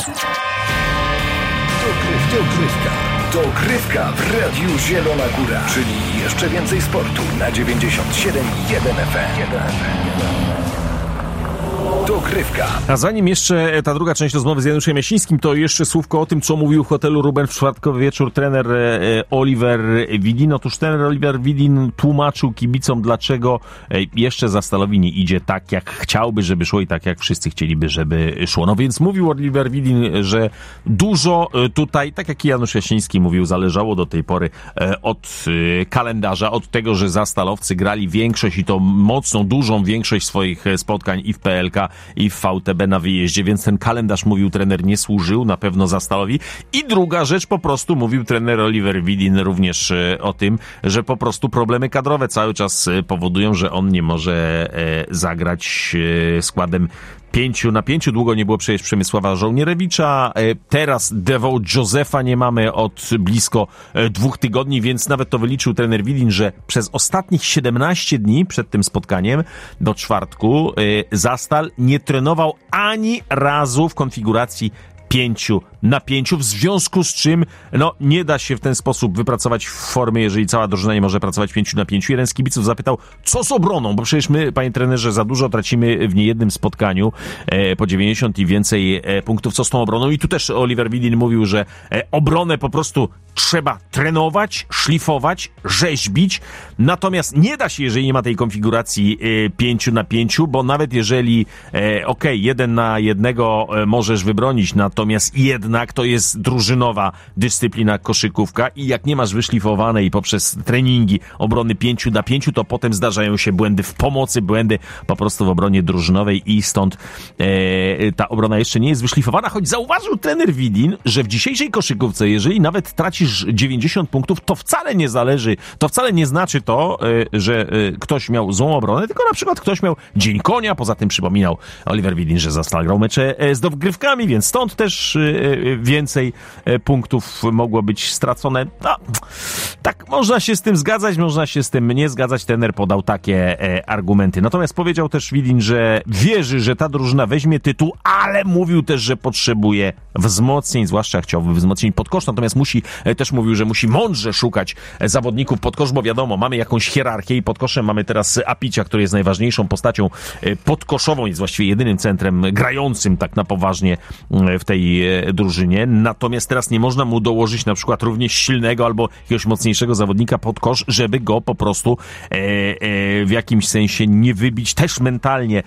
Dogrywka w Radiu Zielona Góra, czyli jeszcze więcej sportu na 97,1 FM. Dogrywka. A zanim jeszcze ta druga część rozmowy z Januszem Jasińskim, to jeszcze słówko o tym, co mówił w hotelu Ruben w czwartkowy wieczór trener Oliver Widin. Otóż trener Oliver Widin tłumaczył kibicom, dlaczego jeszcze Zastalowi nie idzie tak, jak chciałby, żeby szło i tak, jak wszyscy chcieliby, żeby szło. No więc mówił Oliver Widin, że dużo tutaj, tak jak i Janusz Jasiński mówił, zależało do tej pory od kalendarza, od tego, że Zastalowcy grali większość i to mocną, dużą większość swoich spotkań i w PLK, i w VTB na wyjeździe, więc ten kalendarz, mówił trener, nie służył na pewno Zastalowi. I druga rzecz, po prostu mówił trener Oliver Widin również o tym, że po prostu problemy kadrowe cały czas powodują, że on nie może zagrać składem 5-5. Długo nie było przecież Przemysława Żołnierewicza. Teraz Devo Josefa nie mamy od blisko 2 tygodni, więc nawet to wyliczył trener Widin, że przez ostatnich 17 dni przed tym spotkaniem do czwartku Zastal nie trenował ani razu w konfiguracji 5-5, w związku z czym nie da się w ten sposób wypracować formy, jeżeli cała drużyna nie może pracować 5-5. Jeden z kibiców zapytał, co z obroną, bo przecież my, panie trenerze, za dużo tracimy w niejednym spotkaniu, po 90 i więcej punktów, co z tą obroną. I tu też Oliver Widin mówił, że obronę po prostu trzeba trenować, szlifować, rzeźbić, natomiast nie da się, jeżeli nie ma tej konfiguracji 5-5, bo nawet jeżeli 1 na 1 możesz wybronić, natomiast jednak to jest drużynowa dyscyplina koszykówka i jak nie masz wyszlifowanej poprzez treningi obrony 5-5, to potem zdarzają się błędy w pomocy, błędy po prostu w obronie drużynowej i stąd ta obrona jeszcze nie jest wyszlifowana, choć zauważył trener Widin, że w dzisiejszej koszykówce, jeżeli nawet tracisz 90 punktów, to wcale nie zależy, to wcale nie znaczy to, że ktoś miał złą obronę, tylko na przykład ktoś miał dzień konia. Poza tym przypominał Oliver Widin, że Zastal grał mecze z dogrywkami, więc stąd też więcej punktów mogło być stracone. No, tak, można się z tym zgadzać, można się z tym nie zgadzać. Trener podał takie argumenty. Natomiast powiedział też Widin, że wierzy, że ta drużyna weźmie tytuł, ale mówił też, że potrzebuje wzmocnień, zwłaszcza chciałby wzmocnień pod kosz, natomiast też mówił, że musi mądrze szukać zawodników pod kosz, bo wiadomo, mamy jakąś hierarchię i pod koszem mamy teraz Apicia, który jest najważniejszą postacią podkoszową, jest właściwie jedynym centrem grającym tak na poważnie w tej drużynie, natomiast teraz nie można mu dołożyć na przykład równie silnego albo jakiegoś mocniejszego zawodnika pod kosz, żeby go po prostu w jakimś sensie nie wybić też mentalnie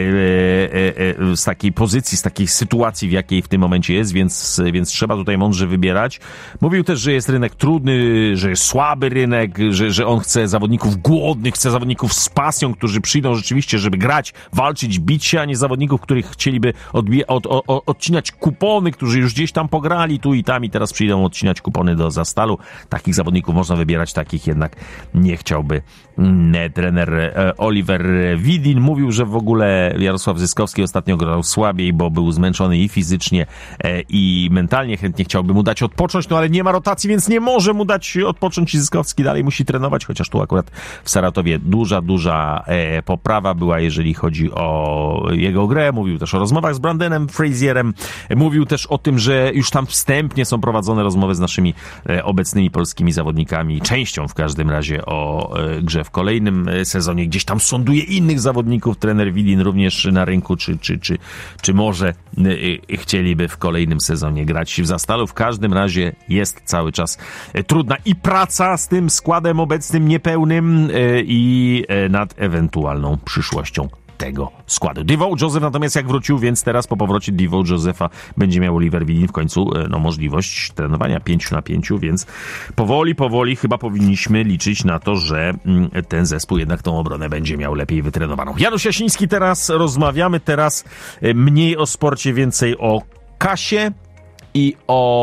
z takiej pozycji, z takiej sytuacji, w jakiej w tym momencie jest, więc trzeba tutaj mądrze wybierać. Mówił też, że jest rynek trudny, że jest słaby rynek, że on chce zawodników głodnych, chce zawodników z pasją, którzy przyjdą rzeczywiście, żeby grać, walczyć, bić się, a nie zawodników, których chcieliby odcinać kupony, którzy już gdzieś tam pograli tu i tam i teraz przyjdą odcinać kupony do Zastalu. Takich zawodników można wybierać, takich jednak nie chciałby trener Oliver Widin. Mówił, że w ogóle Jarosław Zyskowski ostatnio grał słabiej, bo był zmęczony i fizycznie, i mentalnie. Chętnie chciałby mu dać odpocząć, ale nie ma rotacji, więc nie może mu dać odpocząć i Zyskowski dalej musi trenować, chociaż tu akurat w Saratowie duża poprawa była, jeżeli chodzi o jego grę. Mówił też o rozmowach z Brandenem Frazierem. Mówił też o tym, że już tam wstępnie są prowadzone rozmowy z naszymi obecnymi polskimi zawodnikami, częścią w każdym razie o grze w kolejnym sezonie. Gdzieś tam sonduje innych zawodników trener Widin również na rynku, czy może chcieliby w kolejnym sezonie grać w Zastalu. W każdym razie jest cały czas trudna i praca z tym składem obecnym niepełnym i nad ewentualną przyszłością tego składu. Devo Joseph natomiast jak wrócił, więc teraz po powrocie Devo Josepha będzie miał Oliver Widin w końcu możliwość trenowania 5-5, więc powoli chyba powinniśmy liczyć na to, że ten zespół jednak tą obronę będzie miał lepiej wytrenowaną. Janusz Jasiński teraz, rozmawiamy teraz mniej o sporcie, więcej o kasie i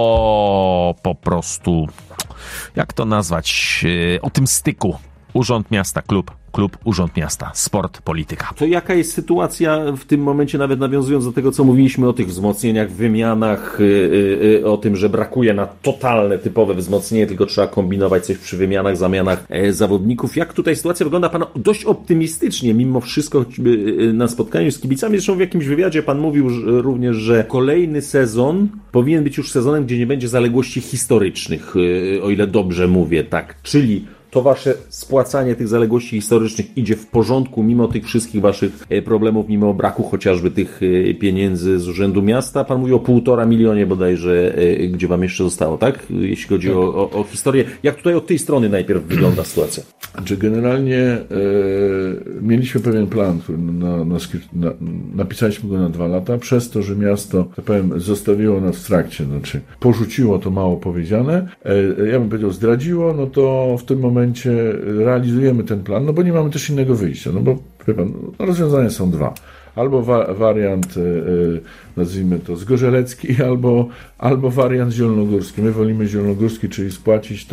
o po prostu, jak to nazwać, o tym styku Urząd Miasta, klub klub, urząd miasta, sport, polityka. To jaka jest sytuacja w tym momencie, nawet nawiązując do tego, co mówiliśmy o tych wzmocnieniach, wymianach, o tym, że brakuje na totalne, typowe wzmocnienie, tylko trzeba kombinować coś przy wymianach, zamianach zawodników. Jak tutaj sytuacja wygląda? Pan dość optymistycznie, mimo wszystko na spotkaniu z kibicami, zresztą w jakimś wywiadzie pan mówił również, że kolejny sezon powinien być już sezonem, gdzie nie będzie zaległości historycznych, o ile dobrze mówię, tak, czyli to wasze spłacanie tych zaległości historycznych idzie w porządku, mimo tych wszystkich waszych problemów, mimo braku chociażby tych pieniędzy z Urzędu Miasta. Pan mówi o 1,5 miliona bodajże, gdzie wam jeszcze zostało, tak? Jeśli chodzi o historię. Jak tutaj od tej strony najpierw wygląda sytuacja? Znaczy generalnie mieliśmy pewien plan, który napisaliśmy go na 2 lata, przez to, że miasto, tak powiem, zostawiło nas w trakcie, znaczy porzuciło, to mało powiedziane, ja bym powiedział zdradziło, no to w tym momencie realizujemy ten plan, no bo nie mamy też innego wyjścia, no bo wie pan, rozwiązania są 2. Albo wariant, nazwijmy to, zgorzelecki, albo wariant zielonogórski. My wolimy zielonogórski, czyli spłacić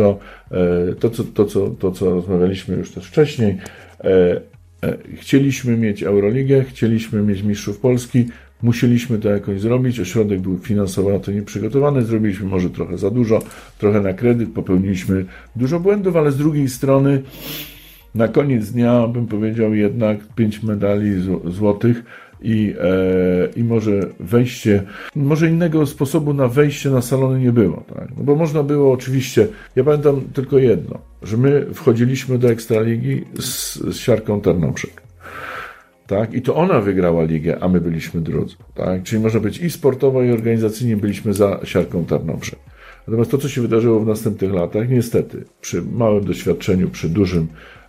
to, co rozmawialiśmy już też wcześniej. Chcieliśmy mieć Euroligę, chcieliśmy mieć mistrzów Polski, musieliśmy to jakoś zrobić. Ośrodek był finansowo na to nieprzygotowany, zrobiliśmy może trochę za dużo, trochę na kredyt, popełniliśmy dużo błędów, ale z drugiej strony na koniec dnia bym powiedział jednak 5 medali złotych i może innego sposobu na wejście na salony nie było, tak? No bo można było oczywiście, ja pamiętam tylko jedno, że my wchodziliśmy do Ekstraligi z Siarką Tarnobrzeg. Tak? I to ona wygrała ligę, a my byliśmy drudzy. Tak? Czyli można być i sportowo, i organizacyjnie byliśmy za Siarką Tarnobrzeg. Natomiast to, co się wydarzyło w następnych latach, niestety, przy małym doświadczeniu, przy dużym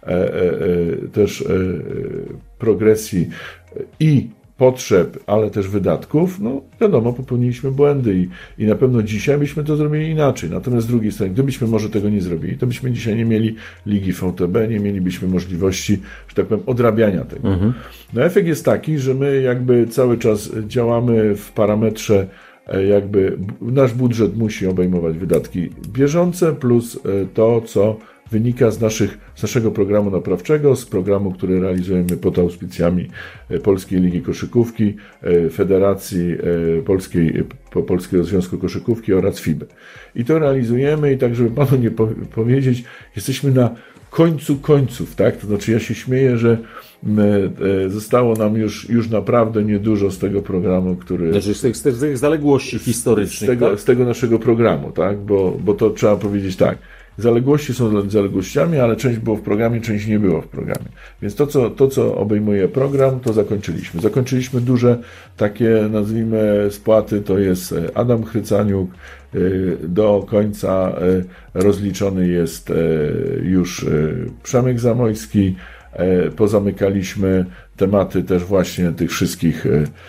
też progresji i potrzeb, ale też wydatków, no wiadomo, popełniliśmy błędy i na pewno dzisiaj byśmy to zrobili inaczej. Natomiast z drugiej strony, gdybyśmy może tego nie zrobili, to byśmy dzisiaj nie mieli Ligi VTB, nie mielibyśmy możliwości, że tak powiem, odrabiania tego. No efekt jest taki, że my jakby cały czas działamy w parametrze jakby nasz budżet musi obejmować wydatki bieżące plus to, co wynika z naszego programu naprawczego, z programu, który realizujemy pod auspicjami Polskiej Ligi Koszykówki, Federacji Polskiego Związku Koszykówki oraz FIBA. I to realizujemy i tak, żeby panu nie powiedzieć, jesteśmy na końcu końców, tak? To znaczy ja się śmieję, że zostało nam już naprawdę niedużo z tego programu, który... Znaczy z tych zaległości historycznych, z tego naszego programu, tak? Bo to trzeba powiedzieć tak. Zaległości są zaległościami, ale część było w programie, część nie było w programie. Więc to, co obejmuje program, to zakończyliśmy. Zakończyliśmy duże takie, nazwijmy, spłaty, to jest Adam Chrycaniuk, do końca rozliczony jest już Przemek Zamojski, pozamykaliśmy tematy też właśnie tych wszystkich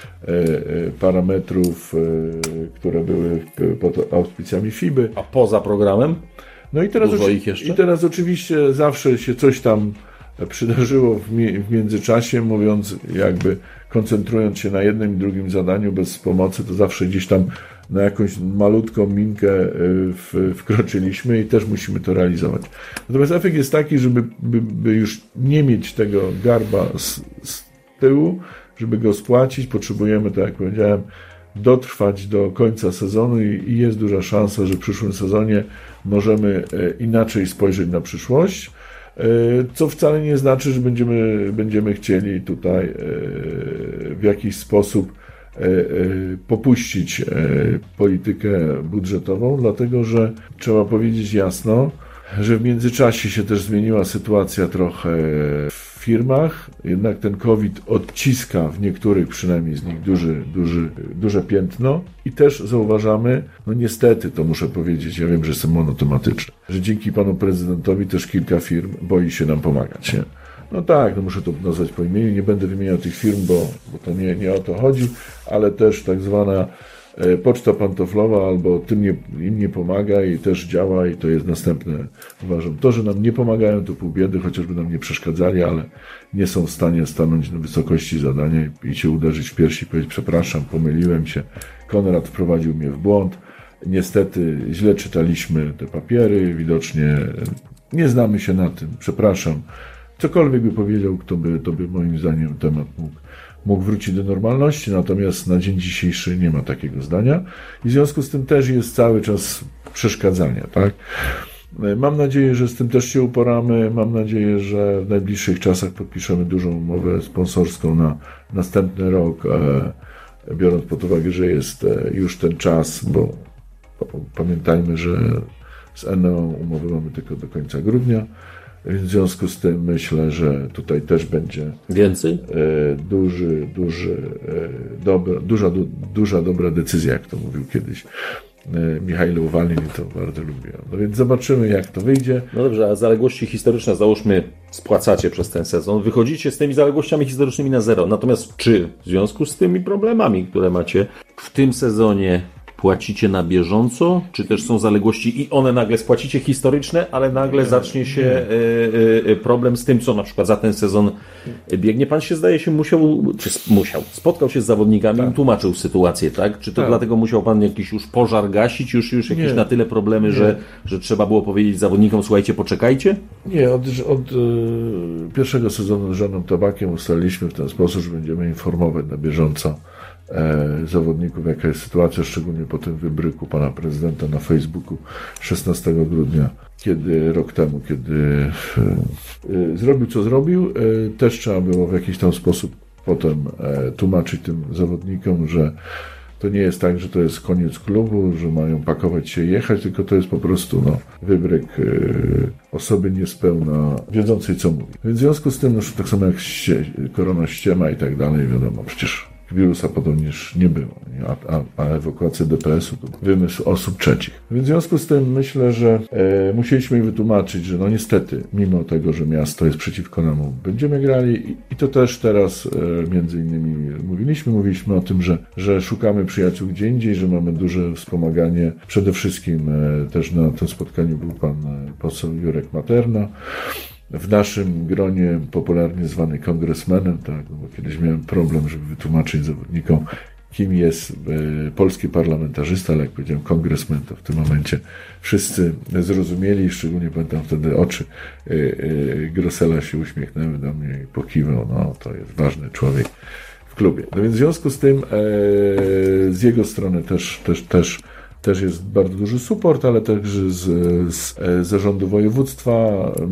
parametrów, które były pod auspicjami FIBY. A poza programem? No i teraz oczywiście zawsze się coś tam przydarzyło w międzyczasie, mówiąc jakby koncentrując się na jednym i drugim zadaniu bez pomocy, to zawsze gdzieś tam na jakąś malutką minkę wkroczyliśmy i też musimy to realizować. Natomiast efekt jest taki, żeby już nie mieć tego garba z tyłu, żeby go spłacić, potrzebujemy, tak jak powiedziałem, dotrwać do końca sezonu i jest duża szansa, że w przyszłym sezonie możemy inaczej spojrzeć na przyszłość, co wcale nie znaczy, że będziemy chcieli tutaj w jakiś sposób popuścić politykę budżetową, dlatego że trzeba powiedzieć jasno, że w międzyczasie się też zmieniła sytuacja trochę w firmach, jednak ten COVID odciska w niektórych przynajmniej z nich duże piętno i też zauważamy, no niestety to muszę powiedzieć, ja wiem, że jestem monotematyczny, że dzięki panu prezydentowi też kilka firm boi się nam pomagać, nie? No tak, no muszę to nazwać po imieniu, nie będę wymieniał tych firm, bo to nie o to chodzi, ale też tak zwana poczta pantoflowa albo im nie pomaga i też działa i to jest następne. Uważam, to, że nam nie pomagają, to pół biedy, chociażby nam nie przeszkadzali, ale nie są w stanie stanąć na wysokości zadania i się uderzyć w piersi i powiedzieć: przepraszam, pomyliłem się, Konrad wprowadził mnie w błąd, niestety źle czytaliśmy te papiery, widocznie nie znamy się na tym, przepraszam. cokolwiek by powiedział, to by moim zdaniem temat mógł wrócić do normalności, natomiast na dzień dzisiejszy nie ma takiego zdania i w związku z tym też jest cały czas przeszkadzanie, tak? Mam nadzieję, że z tym też się uporamy. Mam nadzieję, że w najbliższych czasach podpiszemy dużą umowę sponsorską na następny rok, biorąc pod uwagę, że jest już ten czas, bo pamiętajmy, że z NO umowy mamy tylko do końca grudnia, więc w związku z tym myślę, że tutaj też będzie więcej? Duża dobra decyzja, jak to mówił kiedyś Michał Walin, i to bardzo lubię. No więc zobaczymy, jak to wyjdzie. No dobrze, a zaległości historyczne, załóżmy, spłacacie przez ten sezon, wychodzicie z tymi zaległościami historycznymi na zero. Natomiast czy w związku z tymi problemami, które macie w tym sezonie, płacicie na bieżąco, czy też są zaległości i one nagle spłacicie historyczne, ale nagle zacznie się problem z tym, co na przykład za ten sezon biegnie? Pan się, zdaje się, spotkał się z zawodnikami i tłumaczył sytuację, tak? Czy to dlatego musiał pan jakiś już pożar gasić, już jakieś na tyle problemy, że trzeba było powiedzieć zawodnikom, słuchajcie, poczekajcie? Nie, od pierwszego sezonu z Żanem Tabakiem ustaliliśmy w ten sposób, że będziemy informować na bieżąco zawodników, jaka jest sytuacja, szczególnie po tym wybryku pana prezydenta na Facebooku 16 grudnia, rok temu, kiedy zrobił, co zrobił. Też trzeba było w jakiś tam sposób potem tłumaczyć tym zawodnikom, że to nie jest tak, że to jest koniec klubu, że mają pakować się i jechać, tylko to jest po prostu wybryk osoby niespełna wiedzącej, co mówi. Więc w związku z tym, tak samo jak korona ściema i tak dalej, wiadomo, przecież wirusa podobnież nie było, a ewakuacja DPS-u to wymysł osób trzecich. Więc w związku z tym myślę, że musieliśmy im wytłumaczyć, że niestety, mimo tego, że miasto jest przeciwko nam, będziemy grali i to też teraz między innymi mówiliśmy o tym, że szukamy przyjaciół gdzie indziej, że mamy duże wspomaganie. Przede wszystkim też na tym spotkaniu był pan poseł Jurek Materna, w naszym gronie popularnie zwany kongresmenem, tak, bo kiedyś miałem problem, żeby wytłumaczyć zawodnikom, kim jest polski parlamentarzysta, ale jak powiedziałem kongresmen, to w tym momencie wszyscy zrozumieli, szczególnie pamiętam wtedy oczy Grossela się uśmiechnęły do mnie i pokiwał, to jest ważny człowiek w klubie. No więc w związku z tym z jego strony też jest bardzo duży support, ale także z zarządu województwa.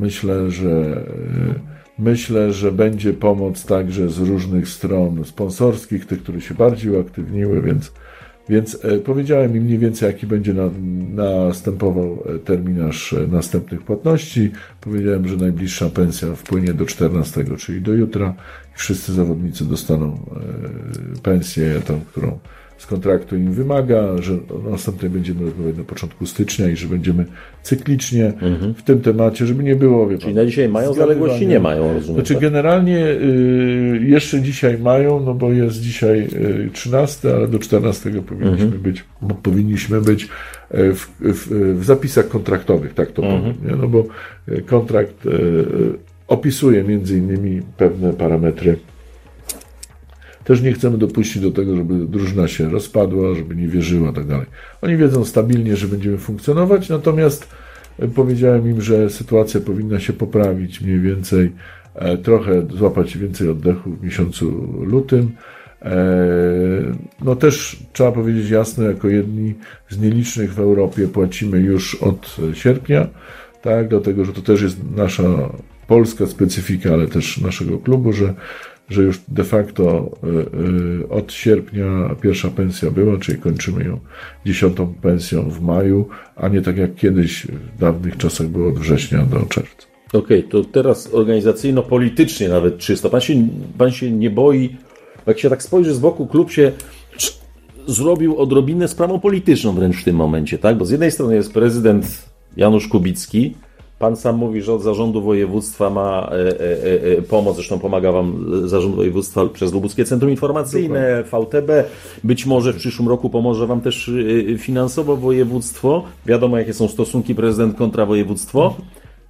Myślę, że będzie pomoc także z różnych stron sponsorskich, tych, które się bardziej uaktywniły, więc powiedziałem im mniej więcej, jaki będzie następował terminarz następnych płatności. Powiedziałem, że najbliższa pensja wpłynie do 14, czyli do jutra. Wszyscy zawodnicy dostaną pensję, tą, którą z kontraktu im wymaga, że o następnej będziemy rozmawiać na początku stycznia i że będziemy cyklicznie w tym temacie, żeby nie było... Czyli na dzisiaj mają zaległości? Nie mają, rozumiem. Znaczy generalnie jeszcze dzisiaj mają, bo jest dzisiaj 13, ale do 14 powinniśmy być w zapisach kontraktowych, tak to powiem, nie? Bo kontrakt opisuje między innymi pewne parametry. Też nie chcemy dopuścić do tego, żeby drużyna się rozpadła, żeby nie wierzyła, tak dalej. Oni wiedzą stabilnie, że będziemy funkcjonować, natomiast powiedziałem im, że sytuacja powinna się poprawić mniej więcej, trochę złapać więcej oddechu w miesiącu lutym. Też trzeba powiedzieć jasno, jako jedni z nielicznych w Europie płacimy już od sierpnia, tak, dlatego, że to też jest nasza polska specyfika, ale też naszego klubu, że już de facto od sierpnia pierwsza pensja była, czyli kończymy ją 10. pensją w maju, a nie tak jak kiedyś w dawnych czasach było od września do czerwca. Okej, to teraz organizacyjno-politycznie nawet czysto. Pan się nie boi, jak się tak spojrzy z boku, klub się zrobił odrobinę sprawą polityczną wręcz w tym momencie, tak? Bo z jednej strony jest prezydent Janusz Kubicki. Pan sam mówi, że od zarządu województwa ma pomoc, zresztą pomaga wam zarząd województwa przez Lubuskie Centrum Informacyjne, VTB. Być może w przyszłym roku pomoże wam też finansowo województwo. Wiadomo, jakie są stosunki prezydent kontra województwo.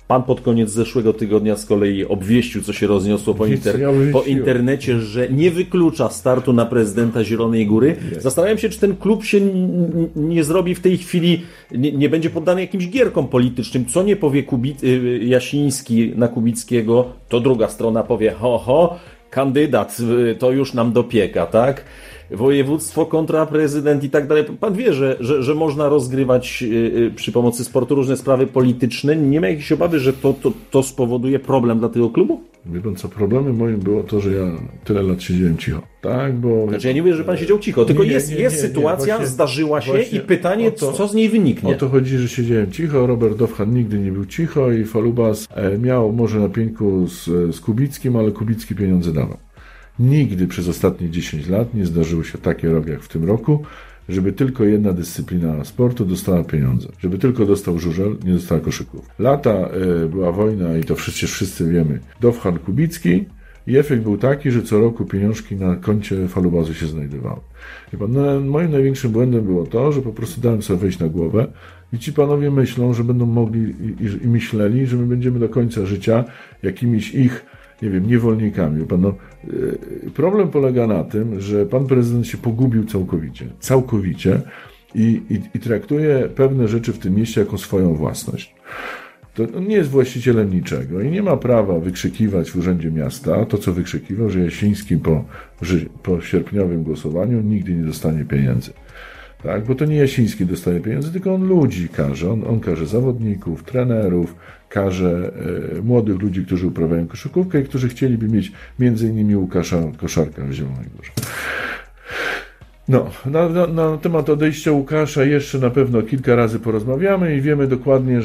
Pan pod koniec zeszłego tygodnia z kolei obwieścił, co się rozniosło po internecie, że nie wyklucza startu na prezydenta Zielonej Góry. Zastanawiam się, czy ten klub się nie zrobi w tej chwili, nie będzie poddany jakimś gierkom politycznym. Co nie powie Jasiński na Kubickiego, to druga strona powie, kandydat, to już nam dopieka, tak? Województwo kontra prezydent i tak dalej. Pan wie, że można rozgrywać przy pomocy sportu różne sprawy polityczne. Nie ma jakiejś obawy, że to spowoduje problem dla tego klubu? Wie pan co, problemem moim było to, że ja tyle lat siedziałem cicho. Tak, bo... Znaczy ja nie mówię, że pan siedział cicho, tylko jest sytuacja, właśnie, zdarzyła się i pytanie, co z niej wyniknie. O to chodzi, że siedziałem cicho, Robert Dowchan nigdy nie był cicho i Falubas miał może na pieńku z Kubickim, ale Kubicki pieniądze dawał. Nigdy przez ostatnie 10 lat nie zdarzył się taki rok jak w tym roku, żeby tylko jedna dyscyplina sportu dostała pieniądze. Żeby tylko dostał żużel, nie dostała koszyków. Lata była wojna i to wszyscy wiemy. Dowchan, Kubicki i efekt był taki, że co roku pieniążki na koncie Falubazu się znajdowały. Moim największym błędem było to, że po prostu dałem sobie wejść na głowę i ci panowie myślą, że będą mogli i myśleli, że my będziemy do końca życia jakimiś ich niewolnikami. Problem polega na tym, że pan prezydent się pogubił całkowicie i traktuje pewne rzeczy w tym mieście jako swoją własność. To on nie jest właścicielem niczego i nie ma prawa wykrzykiwać w Urzędzie Miasta to, co wykrzykiwał, że Jasiński po sierpniowym głosowaniu nigdy nie dostanie pieniędzy. Tak, bo to nie Jasiński dostaje pieniądze, tylko on ludzi karze. On karze zawodników, trenerów, karze młodych ludzi, którzy uprawiają koszykówkę i którzy chcieliby mieć między innymi Łukasza Koszarka w Zielonej Górze. Na temat odejścia Łukasza jeszcze na pewno kilka razy porozmawiamy i wiemy dokładnie,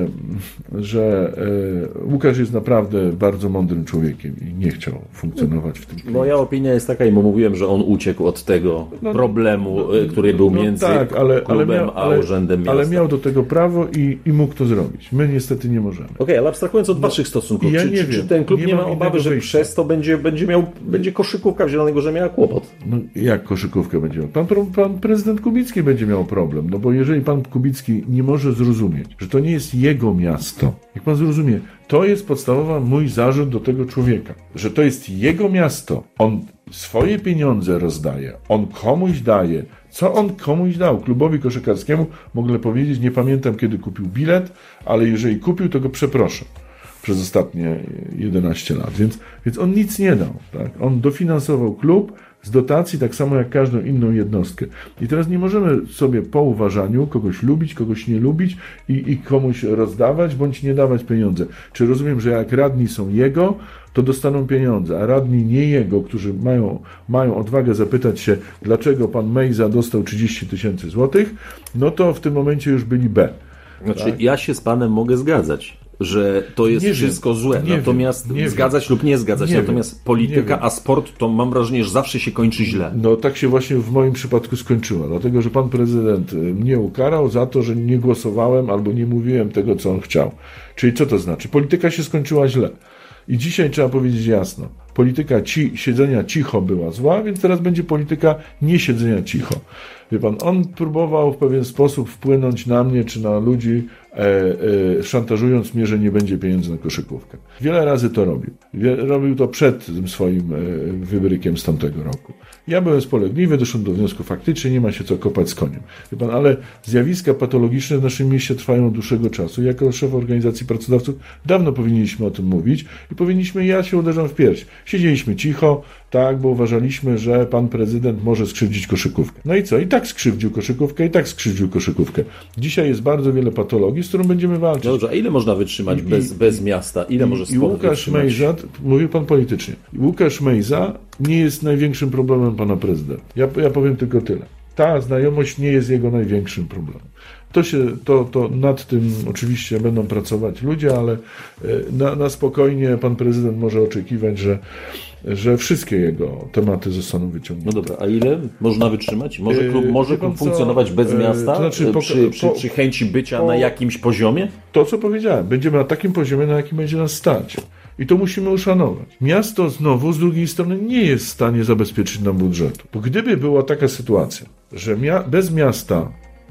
że Łukasz jest naprawdę bardzo mądrym człowiekiem i nie chciał funkcjonować w tym klimacie. Moja opinia jest taka i mówiłem, że on uciekł od tego problemu, który był między klubem a urzędem miasta. Ale miał do tego prawo i mógł to zrobić. My niestety nie możemy. Okej, ale abstrahując od waszych stosunków, czy ten klub nie ma obawy, że przez to będzie koszykówka w Zielonej Górze miała kłopot? Jak koszykówkę będzie? Pan prezydent Kubicki będzie miał problem, bo jeżeli pan Kubicki nie może zrozumieć, że to nie jest jego miasto, jak pan zrozumie, to jest podstawowa mój zarzut do tego człowieka, że to jest jego miasto, on swoje pieniądze rozdaje, on komuś daje, co on komuś dał, klubowi koszykarskiemu, mogę powiedzieć, nie pamiętam kiedy kupił bilet, ale jeżeli kupił, to go przeproszę przez ostatnie 11 lat, więc on nic nie dał, tak? On dofinansował klub z dotacji, tak samo jak każdą inną jednostkę. I teraz nie możemy sobie po uważaniu kogoś lubić, kogoś nie lubić i komuś rozdawać, bądź nie dawać pieniądze. Czy rozumiem, że jak radni są jego, to dostaną pieniądze, a radni nie jego, którzy mają odwagę zapytać się, dlaczego pan Mejza dostał 30 000 złotych, no to w tym momencie już byli B. Znaczy, tak? Ja się z panem mogę zgadzać, że to jest wszystko złe, natomiast zgadzać lub nie zgadzać, natomiast polityka, a sport to mam wrażenie, że zawsze się kończy źle. No tak się właśnie w moim przypadku skończyło, dlatego, że pan prezydent mnie ukarał za to, że nie głosowałem albo nie mówiłem tego, co on chciał. Czyli co to znaczy? Polityka się skończyła źle. I dzisiaj trzeba powiedzieć jasno, polityka siedzenia cicho była zła, więc teraz będzie polityka nie siedzenia cicho. Wie pan, on próbował w pewien sposób wpłynąć na mnie czy na ludzi, szantażując mnie, że nie będzie pieniędzy na koszykówkę. Wiele razy to robił. Robił to przed tym swoim wybrykiem z tamtego roku. Ja byłem spolegliwy, doszedłem do wniosku, faktycznie nie ma się co kopać z koniem. Wie pan, ale zjawiska patologiczne w naszym mieście trwają od dłuższego czasu. Jako szef organizacji pracodawców dawno powinniśmy o tym mówić i ja się uderzam w pierś. Siedzieliśmy cicho, tak, bo uważaliśmy, że pan prezydent może skrzywdzić koszykówkę. No i co? I tak skrzywdził koszykówkę. Dzisiaj jest bardzo wiele patologii, z którą będziemy walczyć. Dobrze, a ile można wytrzymać bez miasta? Ile może sport Łukasz Mejza, mówił pan politycznie, Łukasz Mejza nie jest największym problemem pana prezydenta. Ja powiem tylko tyle. Ta znajomość nie jest jego największym problemem. To nad tym oczywiście będą pracować ludzie, ale na spokojnie pan prezydent może oczekiwać, że wszystkie jego tematy zostaną wyciągnięte. No dobra, a ile można wytrzymać? Może klub funkcjonować bez miasta? To znaczy, przy chęci bycia na jakimś poziomie? To, co powiedziałem, będziemy na takim poziomie, na jakim będzie nas stać. I to musimy uszanować. Miasto znowu z drugiej strony nie jest w stanie zabezpieczyć nam budżetu. Bo gdyby była taka sytuacja, że bez miasta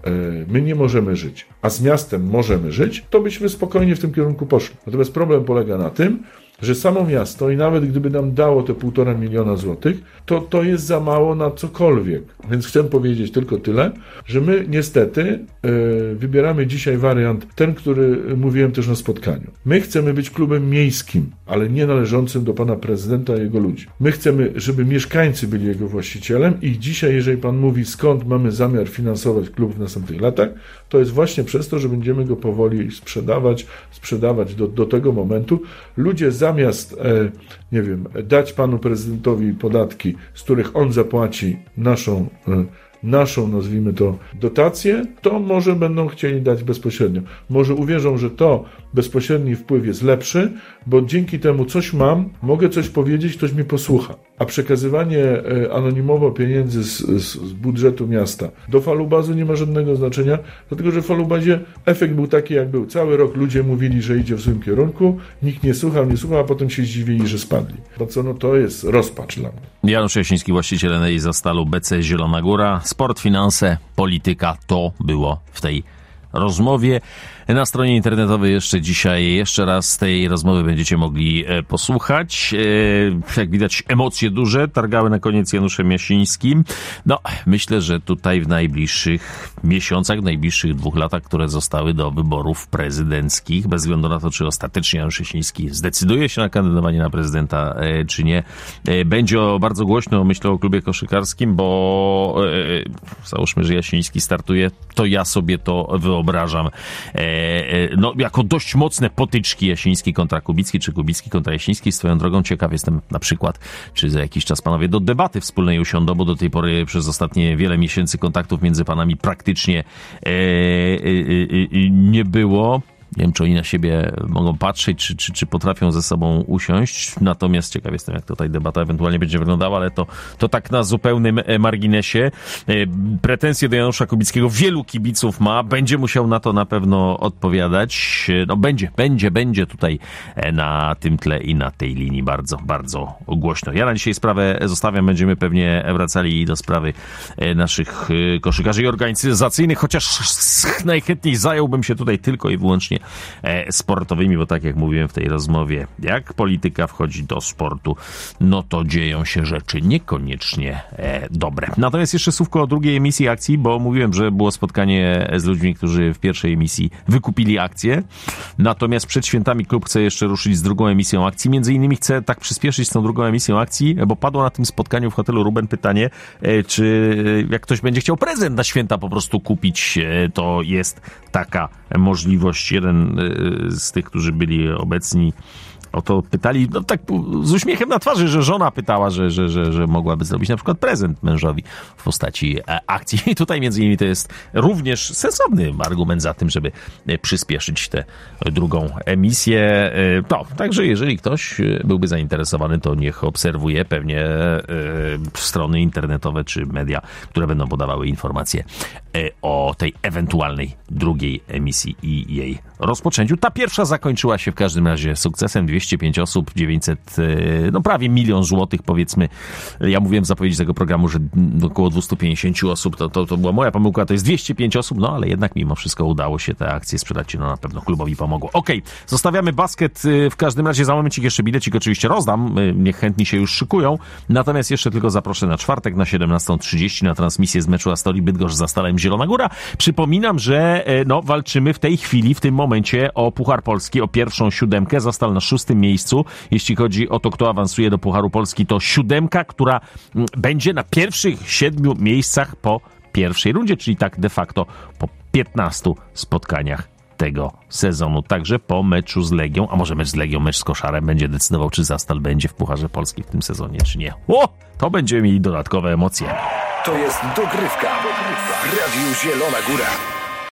my nie możemy żyć, a z miastem możemy żyć, to byśmy spokojnie w tym kierunku poszli. Natomiast problem polega na tym, że samo miasto i nawet gdyby nam dało te 1,5 miliona złotych, to jest za mało na cokolwiek. Więc chcę powiedzieć tylko tyle, że my niestety wybieramy dzisiaj wariant, ten, który mówiłem też na spotkaniu. My chcemy być klubem miejskim, ale nie należącym do pana prezydenta i jego ludzi. My chcemy, żeby mieszkańcy byli jego właścicielem i dzisiaj, jeżeli pan mówi, skąd mamy zamiar finansować klub w następnych latach, to jest właśnie przez to, że będziemy go powoli sprzedawać do tego momentu. Ludzie zamiast, dać panu prezydentowi podatki, z których on zapłaci naszą, nazwijmy to, dotację, to może będą chcieli dać bezpośrednio. Może uwierzą, że to bezpośredni wpływ jest lepszy, bo dzięki temu coś mam, mogę coś powiedzieć, ktoś mnie posłucha. A przekazywanie anonimowo pieniędzy z budżetu miasta do falubazu nie ma żadnego znaczenia, dlatego że w falubazie efekt był taki, jak był. Cały rok ludzie mówili, że idzie w złym kierunku, nikt nie słuchał, a potem się zdziwili, że spadli. To jest rozpacz dla mnie. Janusz Jasiński, właściciel Enei Zastalu BC Zielona Góra. Sport, finanse, polityka, to było w tej rozmowie. Na stronie internetowej jeszcze raz tej rozmowy będziecie mogli posłuchać. Jak widać, emocje duże targały na koniec Januszem Jasińskim. Myślę, że tutaj w najbliższych miesiącach, w najbliższych 2 latach, które zostały do wyborów prezydenckich, bez względu na to, czy ostatecznie Janusz Jasiński zdecyduje się na kandydowanie na prezydenta, czy nie, będzie bardzo głośno, myślę, o klubie koszykarskim, bo załóżmy, że Jasiński startuje, to ja sobie to wyobrażam jako dość mocne potyczki Jasiński kontra Kubicki, czy Kubicki kontra Jasiński. Swoją drogą ciekaw jestem na przykład, czy za jakiś czas panowie do debaty wspólnej usiądą, bo do tej pory przez ostatnie wiele miesięcy kontaktów między panami praktycznie nie było. Nie wiem, czy oni na siebie mogą patrzeć, czy potrafią ze sobą usiąść. Natomiast ciekaw jestem, jak tutaj debata ewentualnie będzie wyglądała, ale to tak na zupełnym marginesie. Pretensje do Janusza Kubickiego wielu kibiców ma. Będzie musiał na to na pewno odpowiadać. Będzie tutaj na tym tle i na tej linii bardzo, bardzo głośno. Ja na dzisiaj sprawę zostawiam. Będziemy pewnie wracali do sprawy naszych koszykarzy i organizacyjnych, chociaż najchętniej zająłbym się tutaj tylko i wyłącznie sportowymi, bo tak jak mówiłem w tej rozmowie, jak polityka wchodzi do sportu, to dzieją się rzeczy niekoniecznie dobre. Natomiast jeszcze słówko o drugiej emisji akcji, bo mówiłem, że było spotkanie z ludźmi, którzy w pierwszej emisji wykupili akcje. Natomiast przed świętami klub chce jeszcze ruszyć z drugą emisją akcji. Między innymi chce tak przyspieszyć z tą drugą emisją akcji, bo padło na tym spotkaniu w hotelu Ruben pytanie, czy jak ktoś będzie chciał prezent na święta po prostu kupić, to jest taka możliwość. Jeden z tych, którzy byli obecni, o to pytali, tak z uśmiechem na twarzy, że żona pytała, że mogłaby zrobić na przykład prezent mężowi w postaci akcji. I tutaj między innymi to jest również sensowny argument za tym, żeby przyspieszyć tę drugą emisję. Także jeżeli ktoś byłby zainteresowany, to niech obserwuje pewnie strony internetowe czy media, które będą podawały informacje o tej ewentualnej drugiej emisji i jej rozpoczęciu. Ta pierwsza zakończyła się w każdym razie sukcesem. 205 osób, 900, prawie 1 000 000 złotych, powiedzmy. Ja mówiłem w zapowiedzi tego programu, że około 250 osób, to była moja pomyłka, to jest 205 osób, ale jednak mimo wszystko udało się te akcje sprzedać, na pewno klubowi pomogło. Okej, zostawiamy basket, w każdym razie za momencik jeszcze bilecik oczywiście rozdam, niech chętni się już szykują, natomiast jeszcze tylko zaproszę na czwartek na 17:30 na transmisję z meczu Astoli Bydgoszcz z Zastalem Zielona Góra. Przypominam, że walczymy w tej chwili, w tym momencie o Puchar Polski, o pierwszą 7. Zastal na 6. miejscu. Jeśli chodzi o to, kto awansuje do Pucharu Polski, to 7, która będzie na pierwszych 7 miejscach po pierwszej rundzie, czyli tak de facto po 15 spotkaniach tego sezonu. Także po meczu z Legią, a może mecz z Legią, mecz z Koszarem będzie decydował, czy Zastal będzie w Pucharze Polski w tym sezonie, czy nie. To będziemy mieli dodatkowe emocje. To jest dogrywka w Radiu Zielona Góra.